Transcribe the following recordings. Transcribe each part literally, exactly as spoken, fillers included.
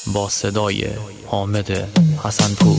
با صدای حامد حسنپور.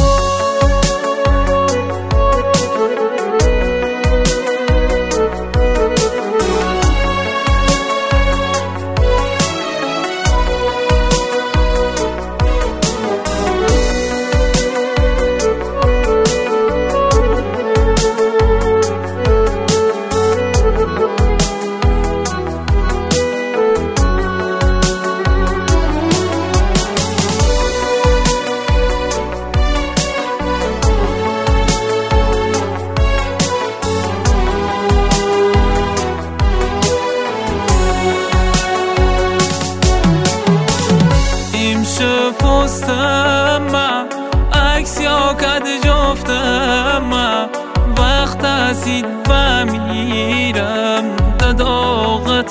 پستم عکس یا کد جفتم وقت هستید بمیرم داداغت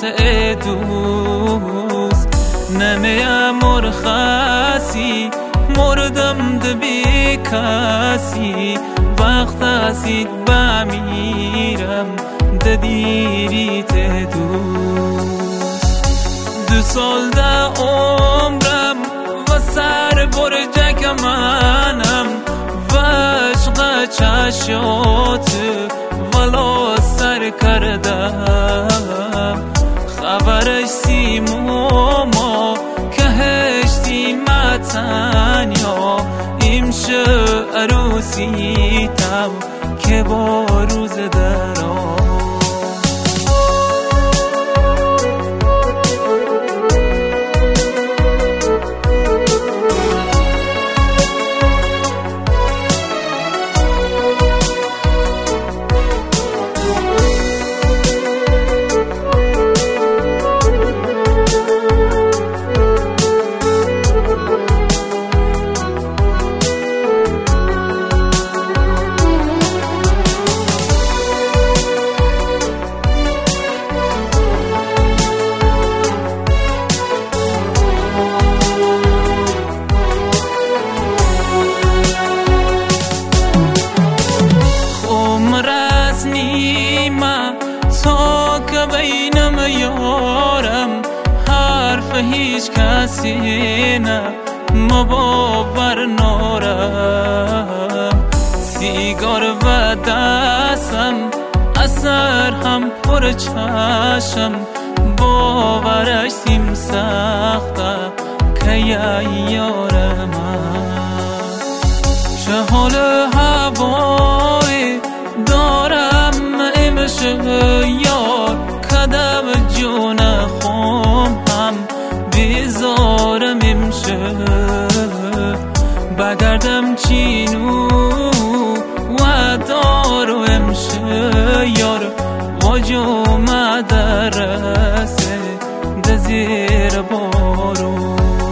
دوست نمیم مرخصی مردم دبی کسی وقت هستید بمیرم ددیریت دوست دو سال ده عمرم سر برجک منم و عشق چشات ولا سر کردم خبرش سیموما که هشتی متن یا ایمشه عروسیتم که با روز درام تا که بینم یارم حرف هیچ کسی نه مباور نارم سیگار و دستم اثر هم پر چشم باورش سیم سخته که یارم چه حال هوای دارم یار کدم جون خم هم بیزارم امشه بگردم چینو و دارو امشه یار واجو مدرسه دزیر بارو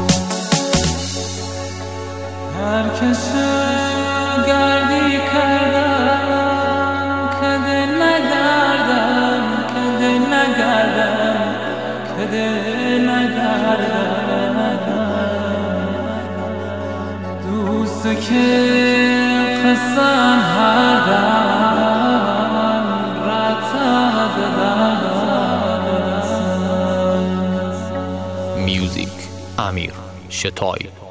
هر کسی گردی کردم کده نگردم دوست که قسم هر دم رتب میوزیک امیر شتای.